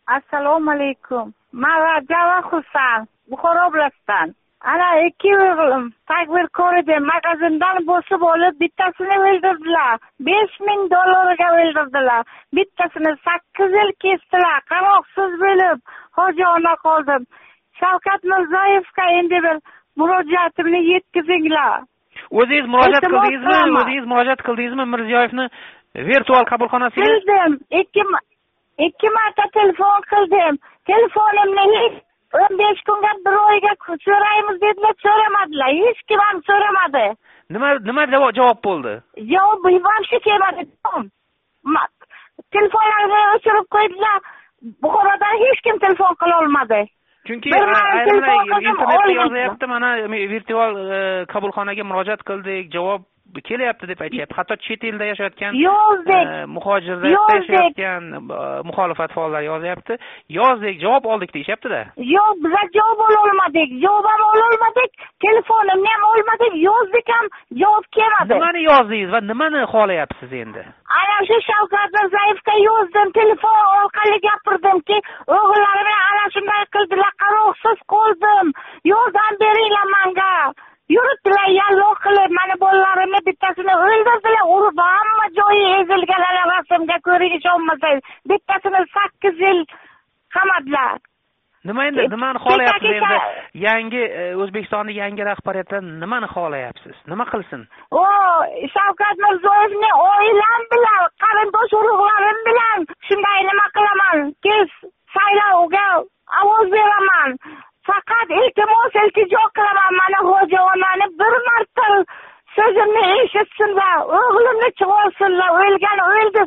Assalomu alaykum. Men Rajaba Husan, Buxoro viloyatidan. Ana 2 o'g'lim tadbirkor edi, magazindan bosib olib, bittasini o'ldirdilar. $5,000 o'ldirdilar. Bittasini 8 yil kesdilar. Qaroqsiz bo'lib, hojona qoldim. Shavkat Mirziyoyevga endi bir murojaatimni yetkazinglar. O'zingiz murojaat qildingizmi Mirziyoyevni virtual qabulxonasiga? Qildim. 2 marta telefon qildim. Telefonimni 15 kunga bir oyga so'raymiz dedilar, so'ramadilar. Hech kim ham so'ramadi. Nima javob bo'ldi? Javob ham shu kelmadi. Telefonlarni o'chirib qo'ydilar. Buxorodan hech kim telefon qila olmadi. Chunki internetda yozyapti, mana virtual qabulxonaga murojaat qildik, javob kelyapti deb aytyapti. Hatto chet elda yashayotgan muhojirlar yashayotgan muxolifat faollari yozyapti. Yozdik, javob oldik deyapti-da. Yo'q, biz javob ololmadik. Javob ham ololmadik. Telefonimni ham olmadik. Yozdik ham javob kelmadi. Nimani yozdingiz va nimani xohlayapsiz endi? Ana shu Shavkat Mirziyoyevga yozdim, telefon orqali gapirdimki, o'g'illarim ana shunday qildilar, qaroqsiz qoldim. Yordam beringlar menga. Yuribdilar yalloq qilib, mana bolalarimni bittasini o'ldirdilar, urib hamma joyi ezilganlar, rasmga ko'ring ishonmasangiz. Bittasini 8 yil qamadlar. Nimani xohlayapsiz endi? Yangi O'zbekistonning yangi rahbariyatidan nimani xohlayapsiz? Nima qilsin? Shavkat Mirziyoyevni oilam bilan, qarindosh urug'larim bilan shunday nima qilaman? Tez saylovga ovoz beraman. Faqat iltijo qilaman, mana hoji onani bir marta so'zimni eshitsinlar, o'g'limni chiqarsinlar. O'lgan o'ldi,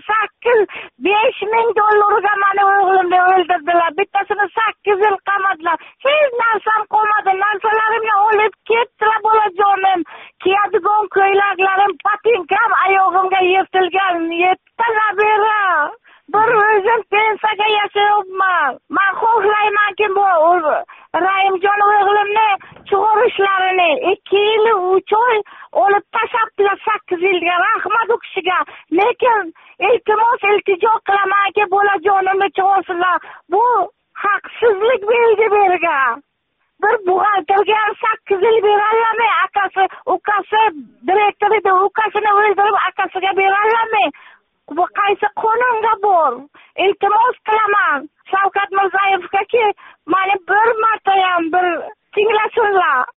$5,000 mana o'g'limni o'ldirdilar. Bittasini 8 yil qamadlar. Hech narsam qolmadi. Narsalarimni olib ketdilar, bolajonim. Kiyadigan ko'ylaklarim, patinkam oyog'imga yirtilgan. Yettala bir o'zim pensiyaga yashayapman. Men xohlaymanki bu Rahimjon o'g'limni chiqarishlarini 2 yil 3 oy olib tashlabdilar 8 yilga. Rahmat u kishiga. Lekin iltijo qilamanki, bolajonimni chiqarsinlar. Bu haqsizlik belgi bergan. Bir buxgalterga 8 yil beradilar, akasi, ukasi